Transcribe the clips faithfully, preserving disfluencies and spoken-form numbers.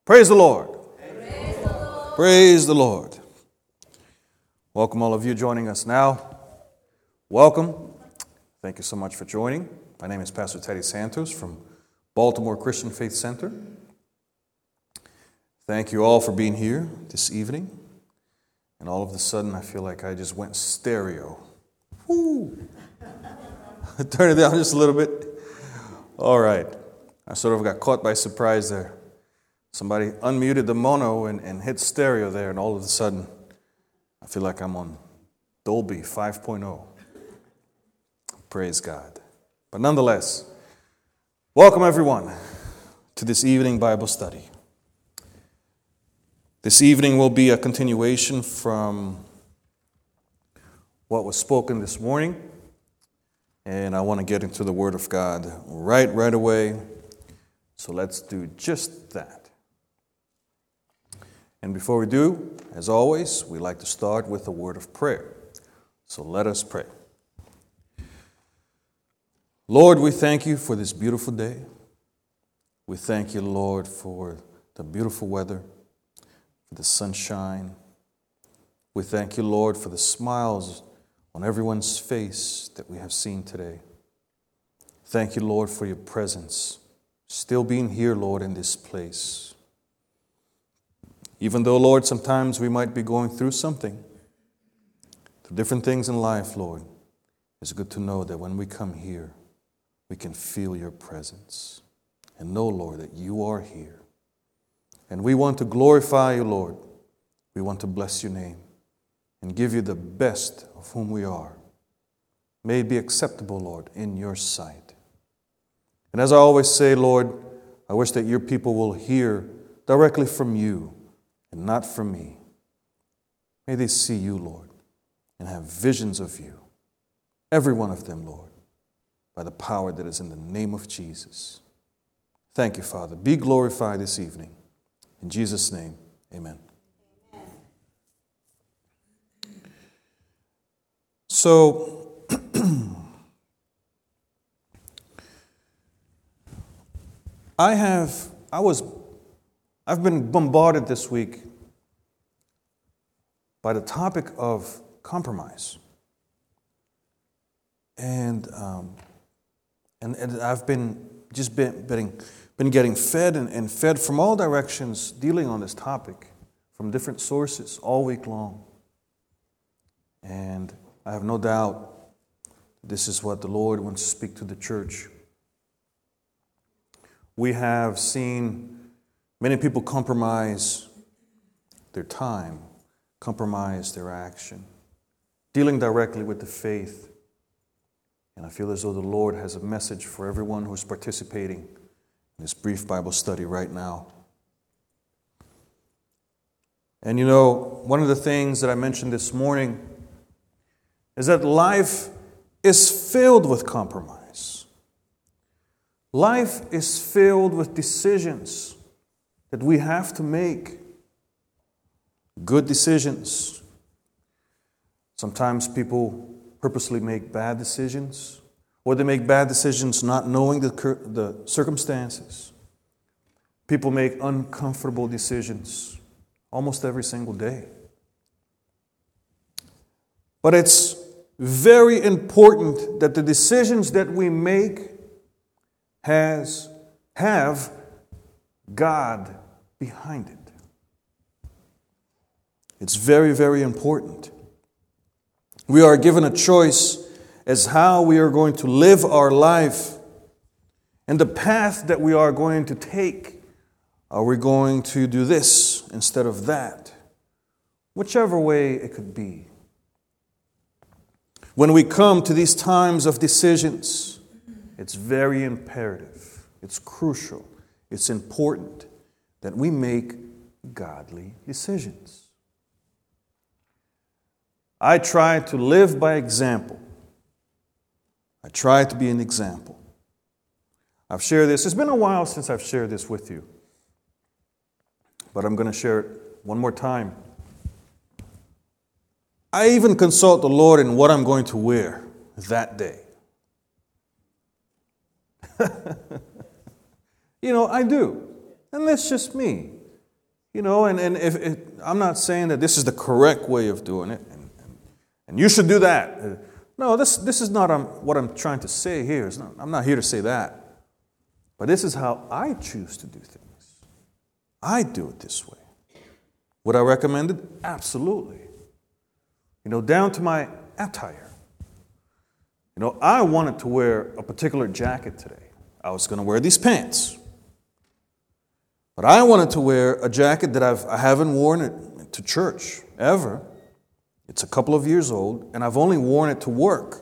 Praise the Lord. Praise the Lord. Praise the Lord. Welcome all of you joining us now. Welcome. Thank you so much for joining. My name is Pastor Teddy Santos from Baltimore Christian Faith Center. Thank you all for being here this evening. And all of a sudden, I feel like I just went stereo. Woo! Turn it down just a little bit. All right. I sort of got caught by surprise there. Somebody unmuted the mono and, and hit stereo there, and all of a sudden, I feel like I'm on Dolby five point oh. Praise God. But nonetheless, welcome everyone to this evening Bible study. This evening will be a continuation from what was spoken this morning, and I want to get into the Word of God right, right away. So let's do just that. And before we do, as always, we like to start with a word of prayer. So let us pray. Lord, we thank you for this beautiful day. We thank you, Lord, for the beautiful weather, for the sunshine. We thank you, Lord, for the smiles on everyone's face that we have seen today. Thank you, Lord, for your presence still being here, Lord, in this place. Even though, Lord, sometimes we might be going through something, through different things in life, Lord, it's good to know that when we come here, we can feel your presence and know, Lord, that you are here. And we want to glorify you, Lord. We want to bless your name and give you the best of whom we are. May it be acceptable, Lord, in your sight. And as I always say, Lord, I wish that your people will hear directly from you and not from me. May they see you, Lord, and have visions of you. Every one of them, Lord, by the power that is in the name of Jesus. Thank you, Father. Be glorified this evening. In Jesus' name, amen. Amen. So, I have, I was, I've been bombarded this week by the topic of compromise. And, um, and, and I've been just been, been, been getting fed and, and fed from all directions dealing on this topic from different sources all week long. And I have no doubt this is what the Lord wants to speak to the church. We have seen many people compromise their time, compromise their action, dealing directly with the faith. And I feel as though the Lord has a message for everyone who's participating in this brief Bible study right now. And you know, one of the things that I mentioned this morning is that life is filled with compromise. Life is filled with decisions that we have to make. Good decisions. Sometimes people purposely make bad decisions, or they make bad decisions not knowing the, the circumstances. People make uncomfortable decisions almost every single day. But it's very important that the decisions that we make has, have God behind it. It's very, very important. We are given a choice as how we are going to live our life and the path that we are going to take. Are we going to do this instead of that? Whichever way it could be. When we come to these times of decisions, it's very imperative, it's crucial, it's important that we make godly decisions. I try to live by example. I try to be an example. I've shared this. It's been a while since I've shared this with you. But I'm going to share it one more time. I even consult the Lord in what I'm going to wear that day. You know, I do. And that's just me. You know, and, and if, if I'm not saying that this is the correct way of doing it, and, and, and you should do that. No, this, this is not um, what I'm trying to say here. It's not, I'm not here to say that. But this is how I choose to do things. I do it this way. Would I recommend it? Absolutely. You know, down to my attire. You know, I wanted to wear a particular jacket today. I was going to wear these pants. But I wanted to wear a jacket that I've, I haven't worn it to church ever. It's a couple of years old, and I've only worn it to work.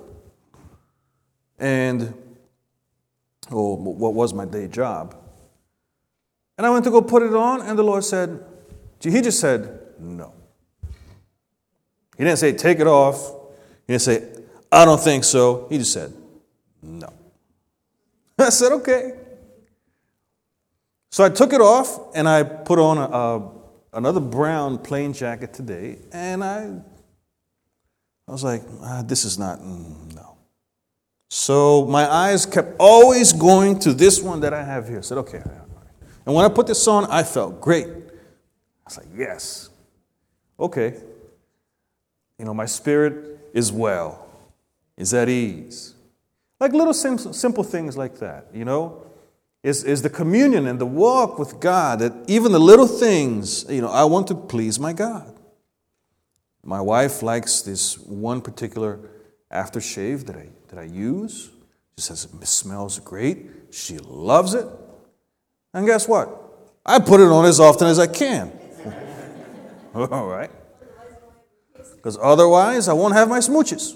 And, oh, what was my day job? And I went to go put it on, and the Lord said, He just said, no. He didn't say, take it off. He didn't say, I don't think so. He just said, no. I said, okay. So I took it off, and I put on a, a, another brown plain jacket today, and I, I was like, ah, this is not, mm, no. So my eyes kept always going to this one that I have here. I said, okay. And when I put this on, I felt great. I was like, yes. Okay. You know, my spirit is well, is at ease. Like little sim- simple things like that, you know. Is, is the communion and the walk with God, that even the little things, you know, I want to please my God. My wife likes this one particular aftershave that I, that I use. She says it smells great. She loves it. And guess what? I put it on as often as I can. All right. Because otherwise, I won't have my smooches.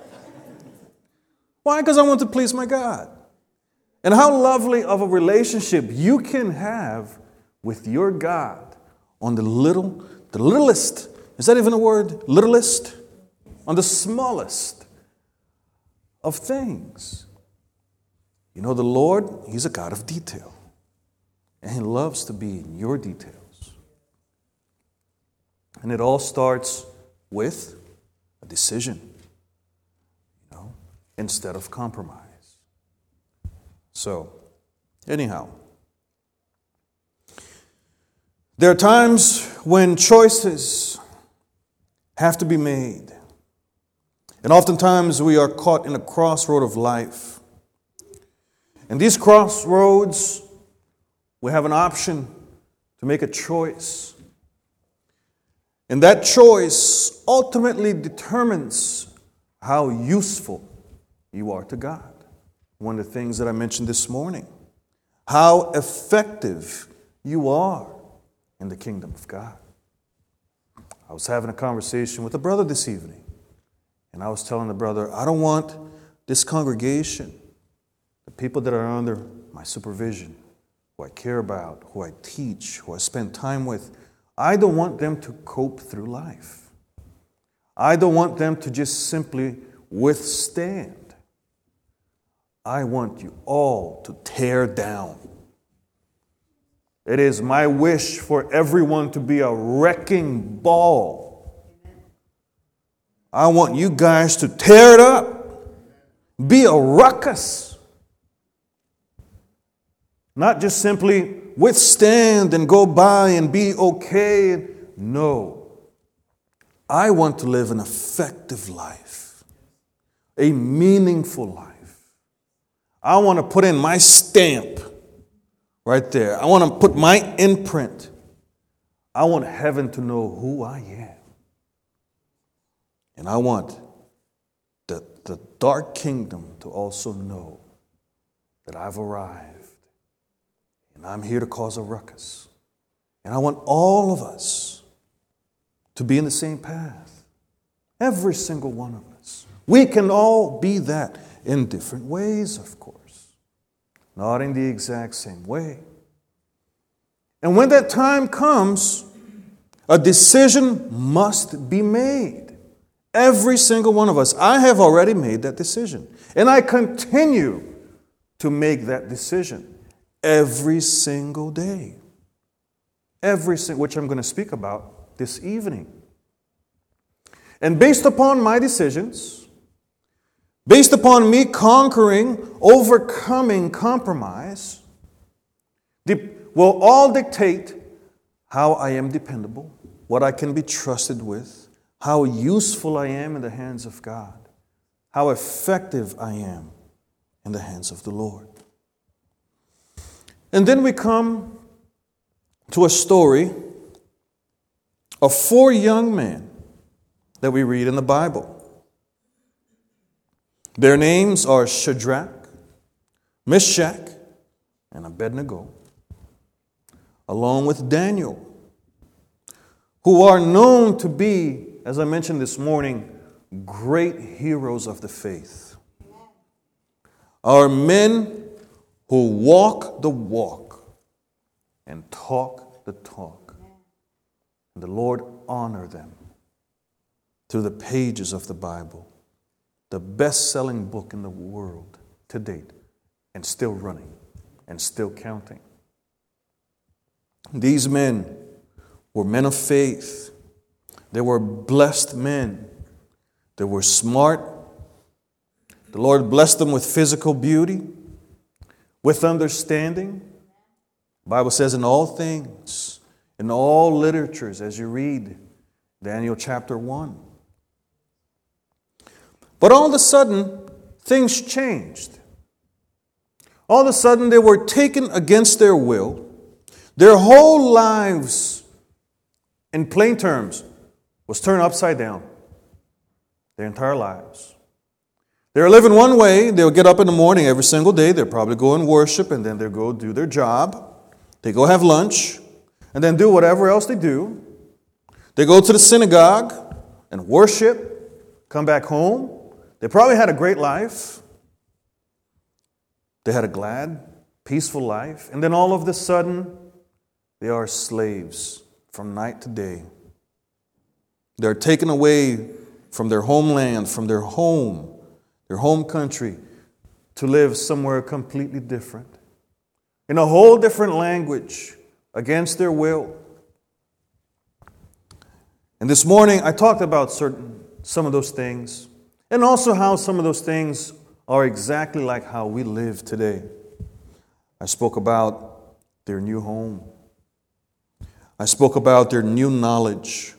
Why? Because I want to please my God. And how lovely of a relationship you can have with your God on the little, the littlest, is that even a word? Littlest? On the smallest of things. You know, the Lord, He's a God of detail. And He loves to be in your details. And it all starts with a decision, you know, instead of compromise. So, anyhow, there are times when choices have to be made. And oftentimes we are caught in a crossroad of life. And these crossroads, we have an option to make a choice. And that choice ultimately determines how useful you are to God. One of the things that I mentioned this morning. How effective you are in the kingdom of God. I was having a conversation with a brother this evening. And I was telling the brother, I don't want this congregation, the people that are under my supervision, who I care about, who I teach, who I spend time with, I don't want them to cope through life. I don't want them to just simply withstand. I want you all to tear down. It is my wish for everyone to be a wrecking ball. I want you guys to tear it up. Be a ruckus. Not just simply withstand and go by and be okay. No. I want to live an effective life. A meaningful life. I want to put in my stamp right there. I want to put my imprint. I want heaven to know who I am. And I want the, the dark kingdom to also know that I've arrived. And I'm here to cause a ruckus. And I want all of us to be in the same path. Every single one of us. We can all be that. In different ways, of course. Not in the exact same way. And when that time comes, a decision must be made. Every single one of us. I have already made that decision. And I continue to make that decision every single day. Every single, which I'm going to speak about this evening. And based upon my decisions, based upon me conquering, overcoming compromise, will all dictate how I am dependable, what I can be trusted with, how useful I am in the hands of God, how effective I am in the hands of the Lord. And then we come to a story of four young men that we read in the Bible. Their names are Shadrach, Meshach, and Abednego, along with Daniel, who are known to be, as I mentioned this morning, great heroes of the faith. Are men who walk the walk and talk the talk. And the Lord honor them through the pages of the Bible, the best-selling book in the world to date, and still running and still counting. These men were men of faith. They were blessed men. They were smart. The Lord blessed them with physical beauty, with understanding. The Bible says in all things, in all literatures, as you read Daniel chapter one. But all of a sudden, things changed. All of a sudden, they were taken against their will. Their whole lives, in plain terms, was turned upside down. Their entire lives. They were living one way. They would get up in the morning every single day. They'd probably go and worship, and then they'd go do their job. They go have lunch, and then do whatever else they do. They go to the synagogue and worship, come back home. They probably had a great life. They had a glad, peaceful life. And then all of a sudden, they are slaves from night to day. They're taken away from their homeland, from their home, their home country, to live somewhere completely different, in a whole different language, against their will. And this morning, I talked about certain some of those things, and also how some of those things are exactly like how we live today. I spoke about their new home. I spoke about their new knowledge.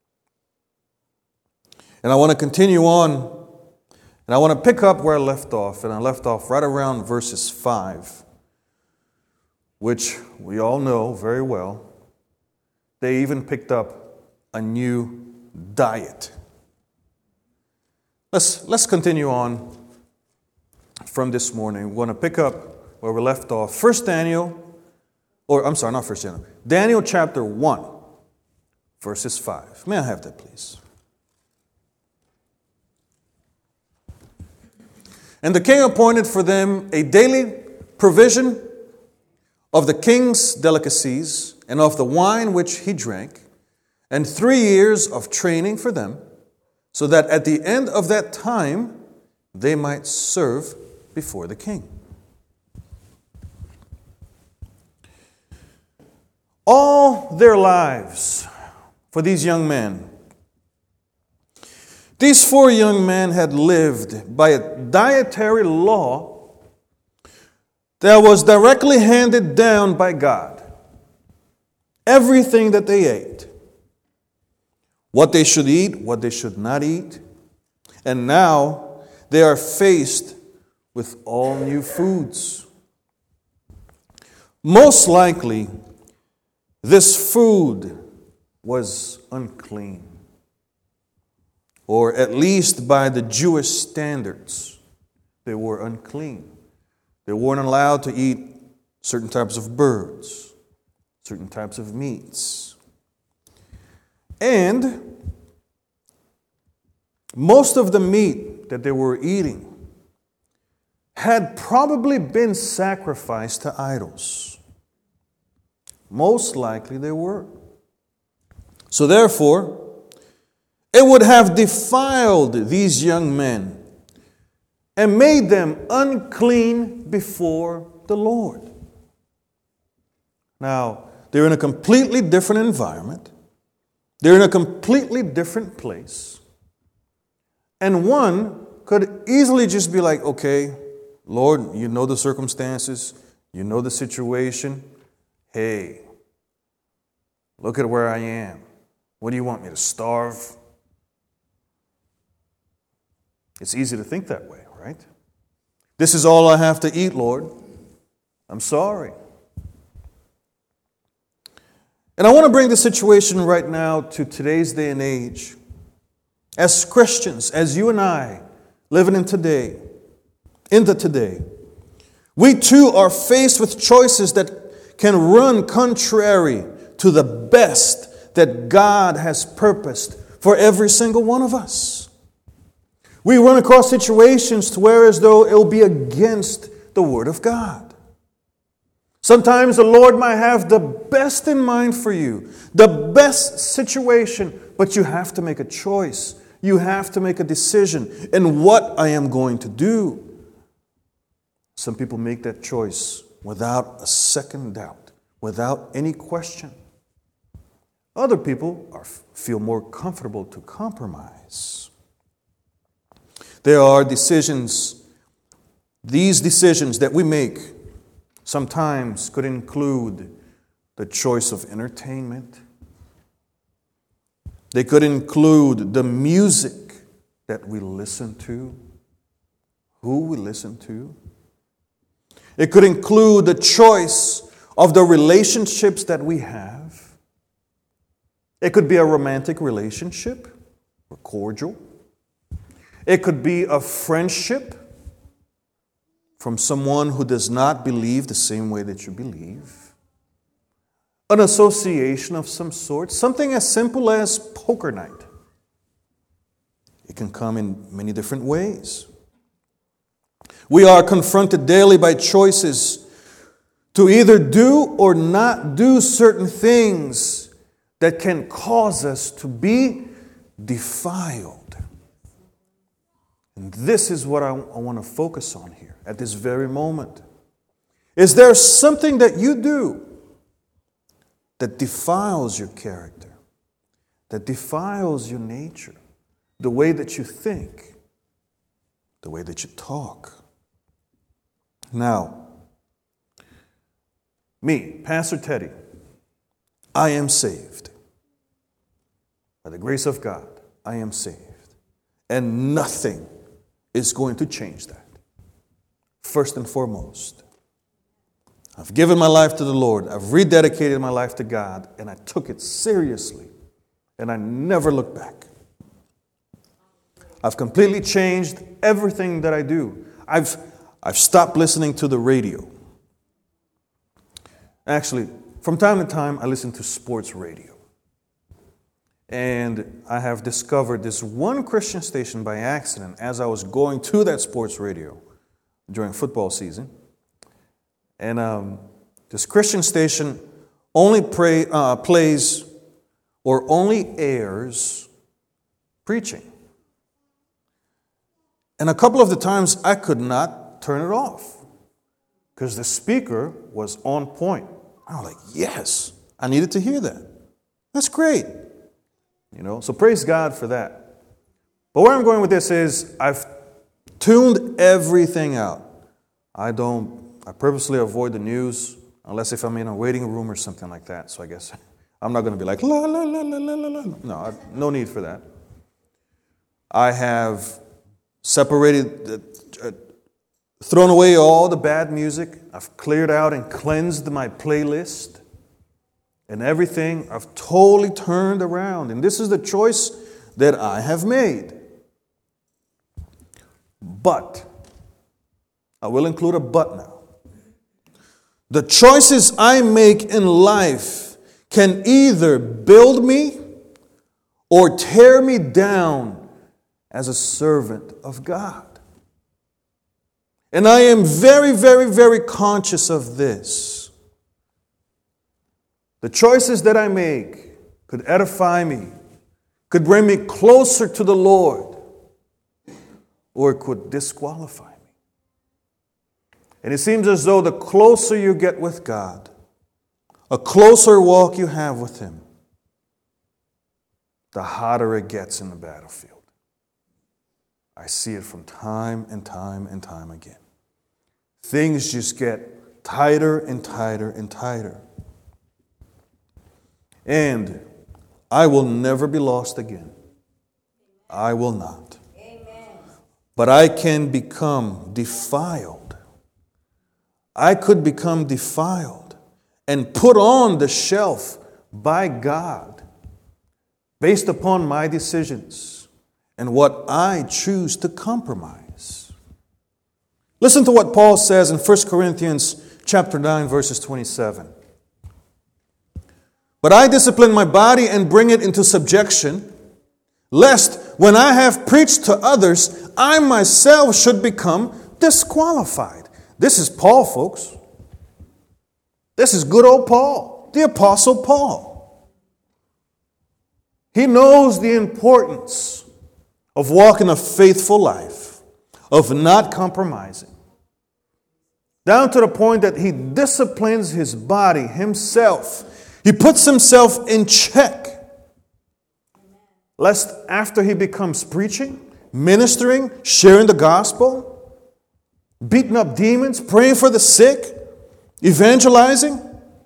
And I want to continue on, and I want to pick up where I left off, and I left off right around verses five, which we all know very well. They even picked up a new diet. Let's, let's continue on from this morning. We want to pick up where we left off. First Daniel, or I'm sorry, not First Daniel. Daniel chapter one, verses five. May I have that, please? And the king appointed for them a daily provision of the king's delicacies and of the wine which he drank, and three years of training for them, so that at the end of that time they might serve before the king. All their lives, for these young men, these four young men had lived by a dietary law that was directly handed down by God. Everything that they ate, what they should eat, what they should not eat. And now they are faced with all new foods. Most likely, this food was unclean, or at least by the Jewish standards, they were unclean. They weren't allowed to eat certain types of birds, certain types of meats. And most of the meat that they were eating had probably been sacrificed to idols. Most likely they were. So therefore, it would have defiled these young men and made them unclean before the Lord. Now, they're in a completely different environment. They're in a completely different place. And one could easily just be like, okay, Lord, you know the circumstances, you know the situation. Hey, Look at where I am. What do you want me to starve? It's easy to think that way, right? This is all I have to eat, Lord. I'm sorry. And I want to bring the situation right now to today's day and age. As Christians, as you and I, living in today, in the today, we too are faced with choices that can run contrary to the best that God has purposed for every single one of us. We run across situations to where as though it will be against the Word of God. Sometimes the Lord might have the best in mind for you, the best situation, but you have to make a choice. You have to make a decision in what I am going to do. Some people make that choice without a second doubt, without any question. Other people are, feel more comfortable to compromise. There are decisions, these decisions that we make sometimes could include the choice of entertainment. They could include the music that we listen to, who we listen to. It could include the choice of the relationships that we have. It could be a romantic relationship or cordial. It could be a friendship from someone who does not believe the same way that you believe. An association of some sort, something as simple as poker night. It can come in many different ways. We are confronted daily by choices to either do or not do certain things that can cause us to be defiled. And this is what I, I want to focus on here at this very moment. Is there something that you do that defiles your character, that defiles your nature, the way that you think, the way that you talk? Now, me, Pastor Teddy, I am saved. By the grace of God, I am saved. And nothing is going to change that. First and foremost, I've given my life to the Lord. I've rededicated my life to God, and I took it seriously, and I never looked back. I've completely changed everything that I do. I've, I've stopped listening to the radio. Actually, from time to time, I listen to sports radio. And I have discovered this one Christian station by accident as I was going to that sports radio during football season. And um, this Christian station only pray, uh, plays or only airs preaching. And a couple of the times I could not turn it off because the speaker was on point. I was like, yes, I needed to hear that. That's great. You know, so praise God for that. But where I'm going with this is I've tuned everything out. I don't, I purposely avoid the news unless if I'm in a waiting room or something like that. So I guess I'm not going to be like, la, la, la, la, la, la, la. No, I, no need for that. I have separated, uh, thrown away all the bad music. I've cleared out and cleansed my playlist. And everything I've totally turned around. And this is the choice that I have made. But, I will include a but now. The choices I make in life can either build me or tear me down as a servant of God. And I am very, very, very conscious of this. The choices that I make could edify me, could bring me closer to the Lord, or it could disqualify me. And it seems as though the closer you get with God, a closer walk you have with Him, the hotter it gets in the battlefield. I see it from time and time and time again. Things just get tighter and tighter and tighter. And I will never be lost again. I will not. Amen. But I can become defiled. I could become defiled and put on the shelf by God based upon my decisions and what I choose to compromise. Listen to what Paul says in First Corinthians chapter nine, verses twenty-seven. But I discipline my body and bring it into subjection, lest when I have preached to others, I myself should become disqualified. This is Paul, folks. This is good old Paul, the Apostle Paul. He knows the importance of walking a faithful life, of not compromising, down to the point that he disciplines his body himself. He puts himself in check, lest after he becomes preaching, ministering, sharing the gospel, beating up demons, praying for the sick, evangelizing,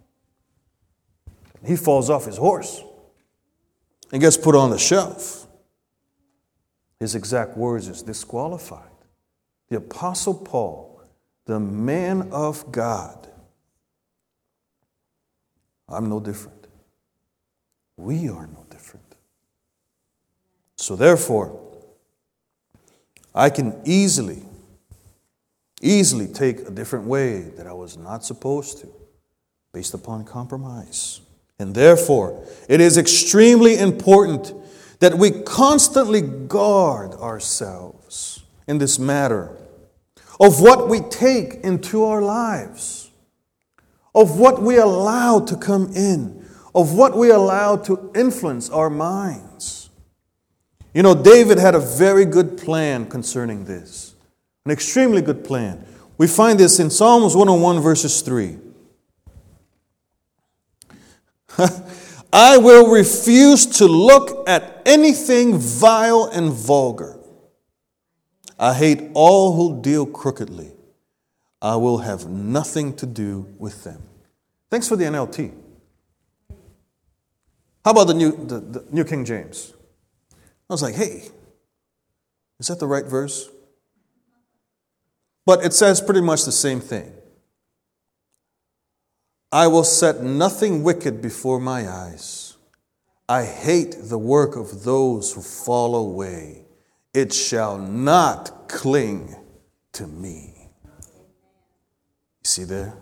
he falls off his horse and gets put on the shelf. His exact words is disqualified. The Apostle Paul, the man of God. I'm no different. We are no different. So therefore, I can easily, easily take a different way that I was not supposed to, based upon compromise. And therefore, it is extremely important that we constantly guard ourselves in this matter of what we take into our lives, of what we allow to come in, of what we allow to influence our minds. You know, David had a very good plan concerning this, an extremely good plan. We find this in Psalms one oh one, verses three. I will refuse to look at anything vile and vulgar. I hate all who deal crookedly. I will have nothing to do with them. Thanks for the N L T. How about the New, the, the New King James? I was like, hey, is that the right verse? But it says pretty much the same thing. I will set nothing wicked before my eyes. I hate the work of those who fall away. It shall not cling to me. You see there?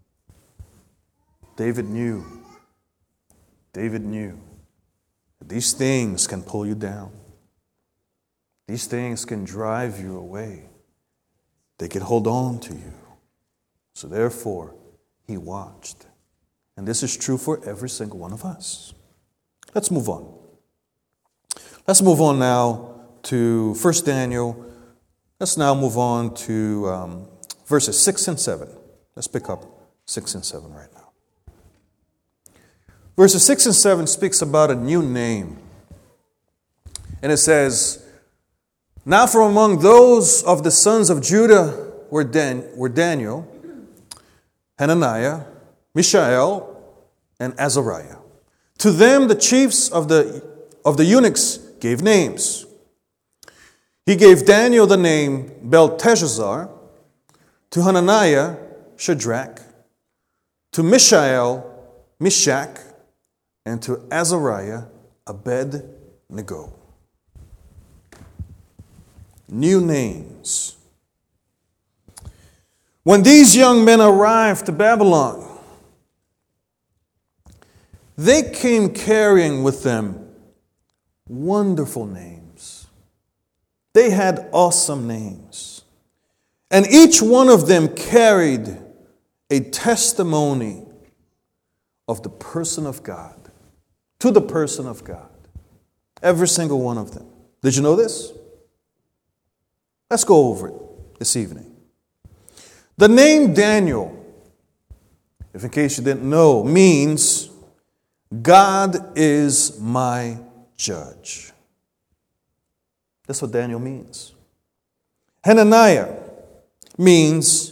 David knew. David knew that these things can pull you down. These things can drive you away. They can hold on to you. So therefore, he watched. And this is true for every single one of us. Let's move on. Let's move on now to First Daniel. Let's now move on to um, verses six and seven. Let's pick up six and seven right now. Verses six and seven speaks about a new name. And it says, now from among those of the sons of Judah were, Dan- were Daniel, Hananiah, Mishael, and Azariah. To them the chiefs of the, of the eunuchs gave names. He gave Daniel the name Belteshazzar, to Hananiah, Shadrach, to Mishael, Meshach, and to Azariah, Abednego. New names. When these young men arrived to Babylon, they came carrying with them wonderful names. They had awesome names. And each one of them carried a testimony of the person of God, to the person of God. Every single one of them. Did you know this? Let's go over it this evening. The name Daniel, if in case you didn't know, means God is my judge. That's what Daniel means. Hananiah means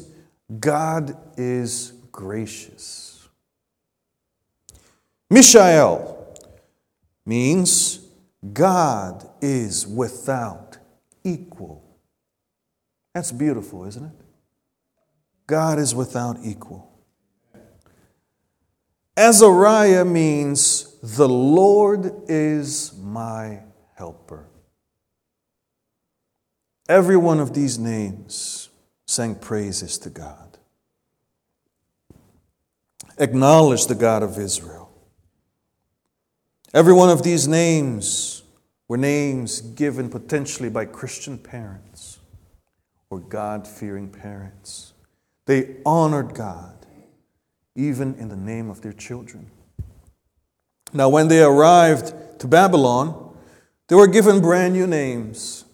God is gracious. Mishael means God is without equal. That's beautiful, isn't it? God is without equal. Azariah means the Lord is my helper. Every one of these names sang praises to God. Acknowledge the God of Israel. Every one of these names were names given potentially by Christian parents or God-fearing parents. They honored God, even in the name of their children. Now, when they arrived to Babylon, they were given brand new names.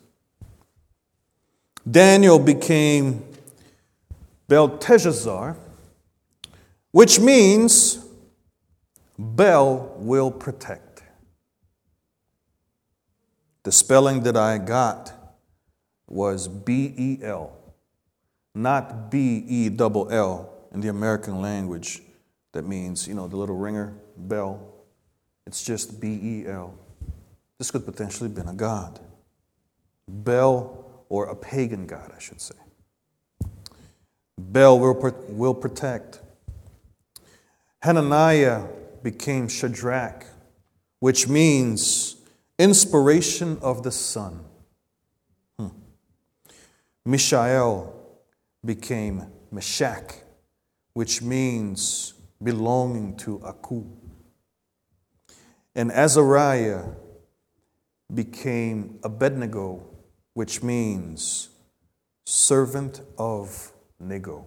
Daniel became Belteshazzar, which means Bel will protect. The spelling that I got was B E L, not B E L L in the American language. That means, you know, the little ringer, bell. It's just B E L. This could potentially have been a god. Bel, or a pagan god, I should say. Bel will, will protect. Hananiah became Shadrach, which means inspiration of the sun. Hmm. Mishael became Meshach, which means belonging to Aku. And Azariah became Abednego, which means servant of Nego.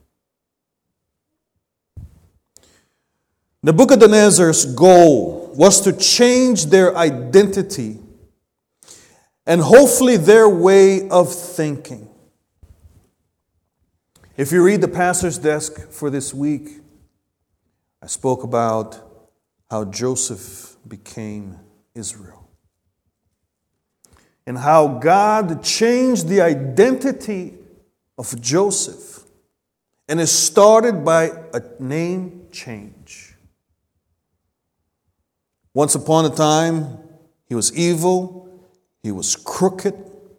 Nebuchadnezzar's goal was to change their identity and hopefully their way of thinking. If you read the pastor's desk for this week, I spoke about how Joseph became Israel and how God changed the identity of Joseph, and it started by a name change. Once upon a time, he was evil, he was crooked,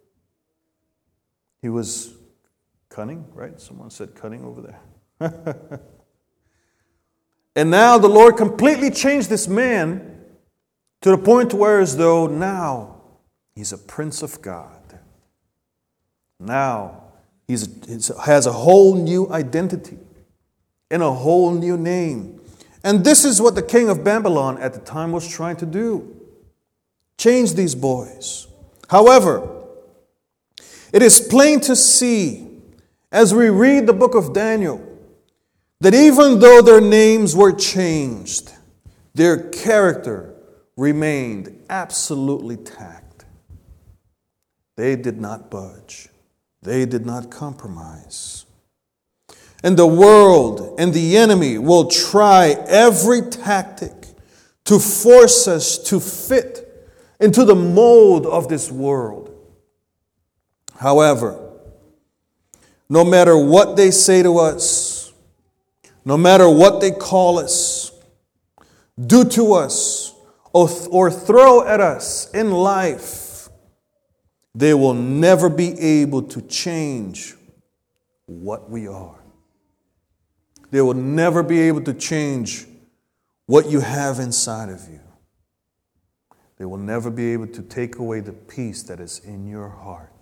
he was cunning, right? Someone said cunning over there. And now the Lord completely changed this man to the point where as though now he's a prince of God. Now he has a whole new identity and a whole new name. And this is what the king of Babylon at the time was trying to do. Change these boys. However, it is plain to see as we read the book of Daniel that even though their names were changed, their character remained absolutely tact. They did not budge. They did not compromise. And the world and the enemy will try every tactic to force us to fit into the mold of this world. However, no matter what they say to us, no matter what they call us, do to us, or, or throw at us in life, they will never be able to change what we are. They will never be able to change what you have inside of you. They will never be able to take away the peace that is in your heart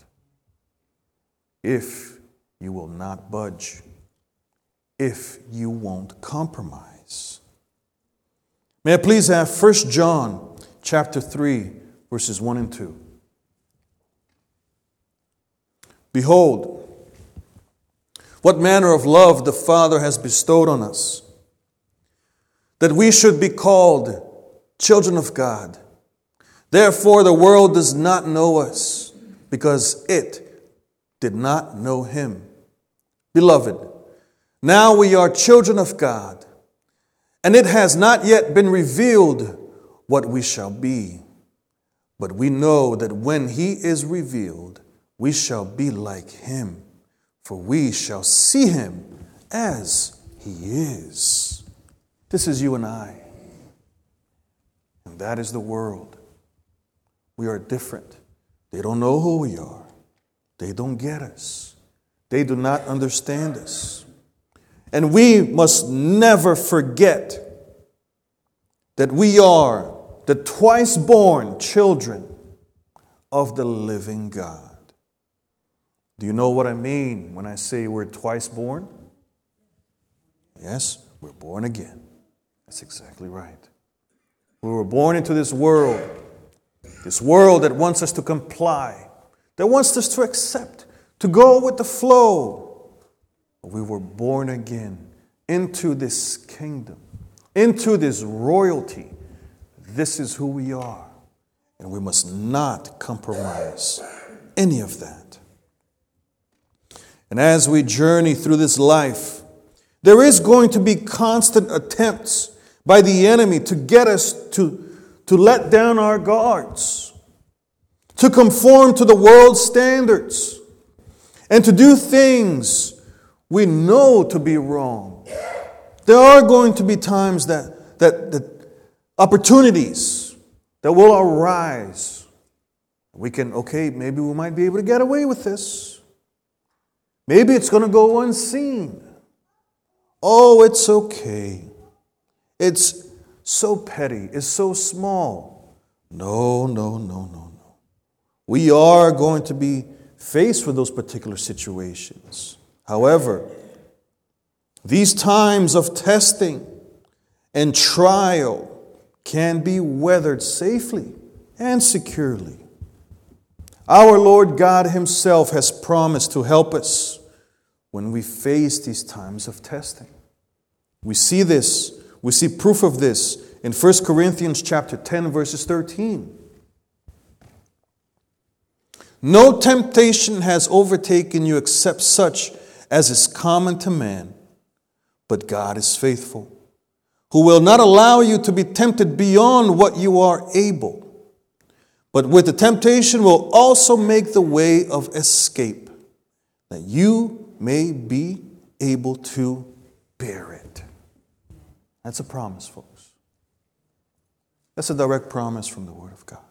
if you will not budge, if you won't compromise. May I please have First John chapter three, verses one and two. Behold, what manner of love the Father has bestowed on us, that we should be called children of God. Therefore the world does not know us, because it did not know Him. Beloved, now we are children of God, and it has not yet been revealed what we shall be. But we know that when He is revealed, we shall be like Him, for we shall see Him as He is. This is you and I. And that is the world. We are different. They don't know who we are. They don't get us. They do not understand us. And we must never forget that we are the twice born children of the living God. Do you know what I mean when I say we're twice born? Yes, we're born again. That's exactly right. We were born into this world, this world that wants us to comply, that wants us to accept, to go with the flow. But we were born again into this kingdom, into this royalty. This is who we are, and we must not compromise any of that. And as we journey through this life, there is going to be constant attempts by the enemy to get us to, to let down our guards, to conform to the world's standards, and to do things we know to be wrong. There are going to be times that, that, that opportunities that will arise. We can, okay, maybe we might be able to get away with this. Maybe it's going to go unseen. Oh, it's okay. It's so petty. It's so small. No, no, no, no, no. We are going to be faced with those particular situations. However, these times of testing and trial can be weathered safely and securely. Our Lord God Himself has promised to help us when we face these times of testing. We see this, we see proof of this in First Corinthians chapter ten, verses thirteen. No temptation has overtaken you except such as is common to man, but God is faithful, who will not allow you to be tempted beyond what you are able, but with the temptation will also make the way of escape, that you may be able to bear it. That's a promise, folks. That's a direct promise from the Word of God.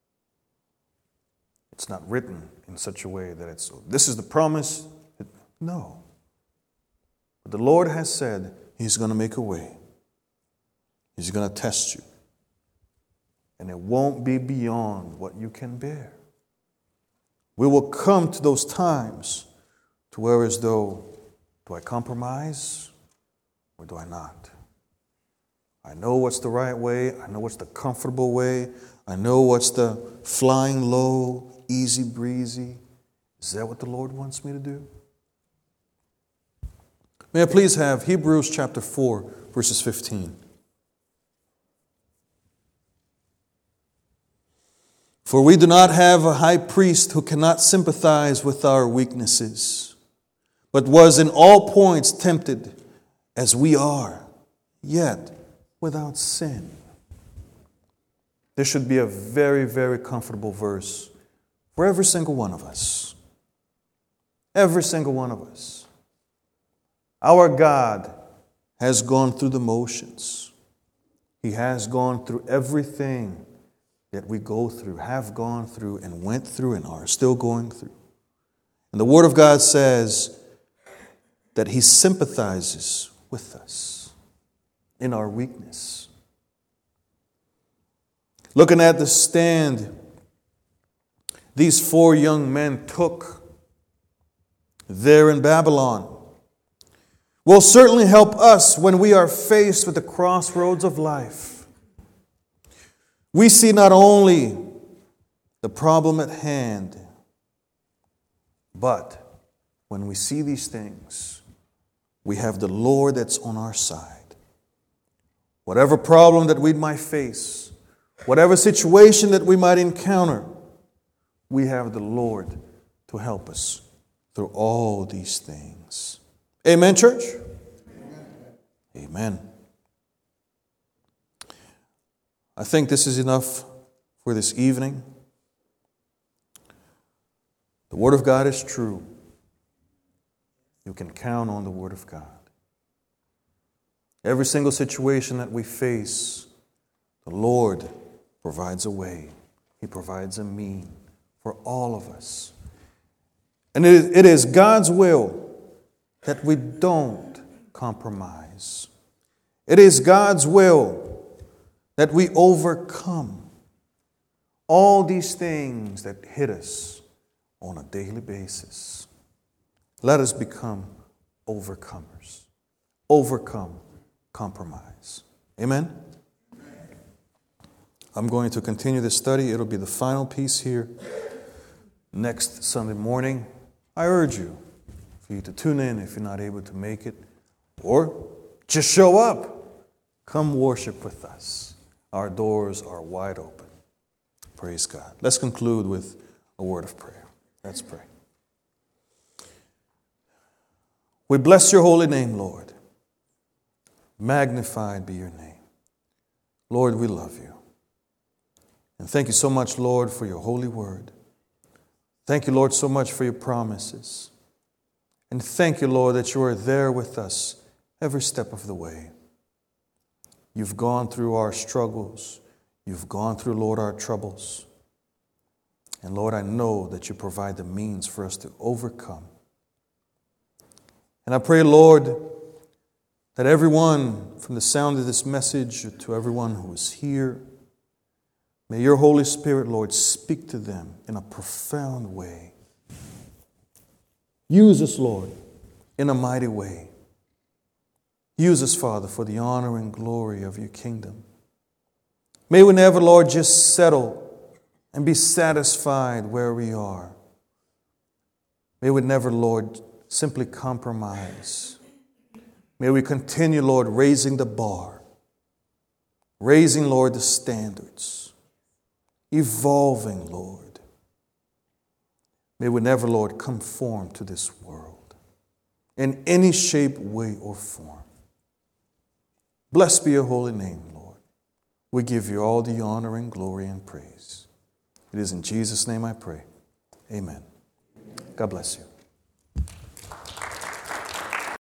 It's not written in such a way that it's, this is the promise. No. But the Lord has said He's going to make a way. He's going to test you. And it won't be beyond what you can bear. We will come to those times to where as though, do I compromise or do I not? I know what's the right way. I know what's the comfortable way. I know what's the flying low, easy breezy. Is that what the Lord wants me to do? May I please have Hebrews chapter four, verses fifteen. For we do not have a high priest who cannot sympathize with our weaknesses, but was in all points tempted as we are, yet without sin. This should be a very, very comfortable verse for every single one of us. Every single one of us. Our God has gone through the motions. He has gone through everything that we go through, have gone through, and went through, and are still going through. And the Word of God says that He sympathizes with us in our weakness. Looking at the stand these four young men took there in Babylon will certainly help us when we are faced with the crossroads of life. We see not only the problem at hand, but when we see these things, we have the Lord that's on our side. Whatever problem that we might face, whatever situation that we might encounter, we have the Lord to help us through all these things. Amen, church? Amen. Amen. I think this is enough for this evening. The Word of God is true. You can count on the Word of God. Every single situation that we face, the Lord provides a way. He provides a mean for all of us. And it is, it is God's will that we don't compromise. It is God's will that we overcome all these things that hit us on a daily basis. Let us become overcomers. Overcome compromise. Amen? I'm going to continue this study. It'll be the final piece here next Sunday morning. I urge you for you to tune in if you're not able to make it, or just show up. Come worship with us. Our doors are wide open. Praise God. Let's conclude with a word of prayer. Let's pray. We bless your holy name, Lord. Magnified be your name. Lord, we love you. And thank you so much, Lord, for your holy word. Thank you, Lord, so much for your promises. And thank you, Lord, that you are there with us every step of the way. You've gone through our struggles. You've gone through, Lord, our troubles. And Lord, I know that you provide the means for us to overcome. And I pray, Lord, that everyone, from the sound of this message to everyone who is here, may your Holy Spirit, Lord, speak to them in a profound way. Use us, Lord, in a mighty way. Use us, Father, for the honor and glory of your kingdom. May we never, Lord, just settle and be satisfied where we are. May we never, Lord, simply compromise. May we continue, Lord, raising the bar, raising, Lord, the standards, evolving, Lord. May we never, Lord, conform to this world in any shape, way, or form. Blessed be your holy name, Lord. We give you all the honor and glory and praise. It is in Jesus' name I pray. Amen. God bless you.